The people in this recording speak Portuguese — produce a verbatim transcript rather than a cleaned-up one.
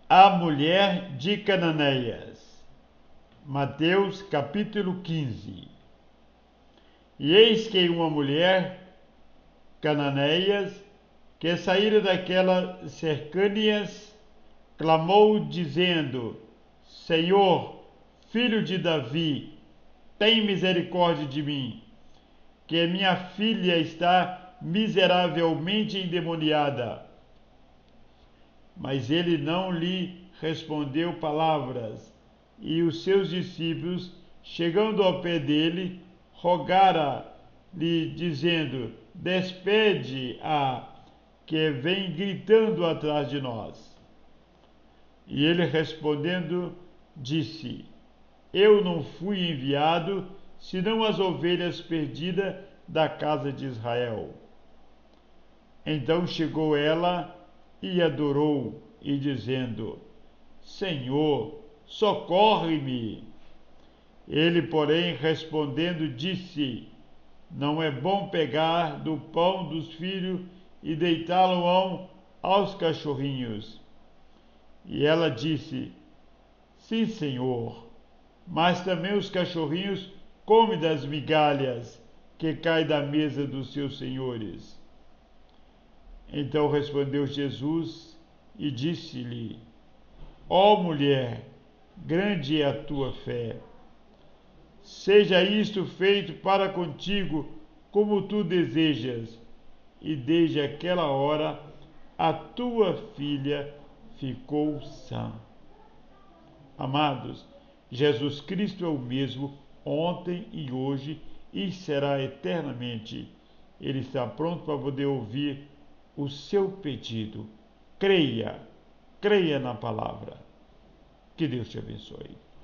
A mulher de Cananéias. Mateus capítulo quinze. E eis que uma mulher cananéias, que saíra daquelas cercânias, clamou dizendo: Senhor, filho de Davi, tem misericórdia de mim, que minha filha está miseravelmente endemoniada. Mas ele não lhe respondeu palavras, e os seus discípulos, chegando ao pé dele, rogara-lhe, dizendo: Despede-a, que vem gritando atrás de nós. E ele respondendo, disse: Eu não fui enviado, senão as ovelhas perdidas da casa de Israel. Então chegou ela e adorou, e dizendo: Senhor, socorre-me. Ele, porém, respondendo, disse: Não é bom pegar do pão dos filhos e deitá-lo aos cachorrinhos. E ela disse: Sim, Senhor, mas também os cachorrinhos comem das migalhas que caem da mesa dos seus senhores. Então respondeu Jesus e disse-lhe: Ó mulher, grande é a tua fé. Seja isto feito para contigo como tu desejas. E desde aquela hora a tua filha ficou sã. Amados, Jesus Cristo é o mesmo ontem e hoje e será eternamente. Ele está pronto para poder ouvir o seu pedido. Creia, creia na palavra. Que Deus te abençoe.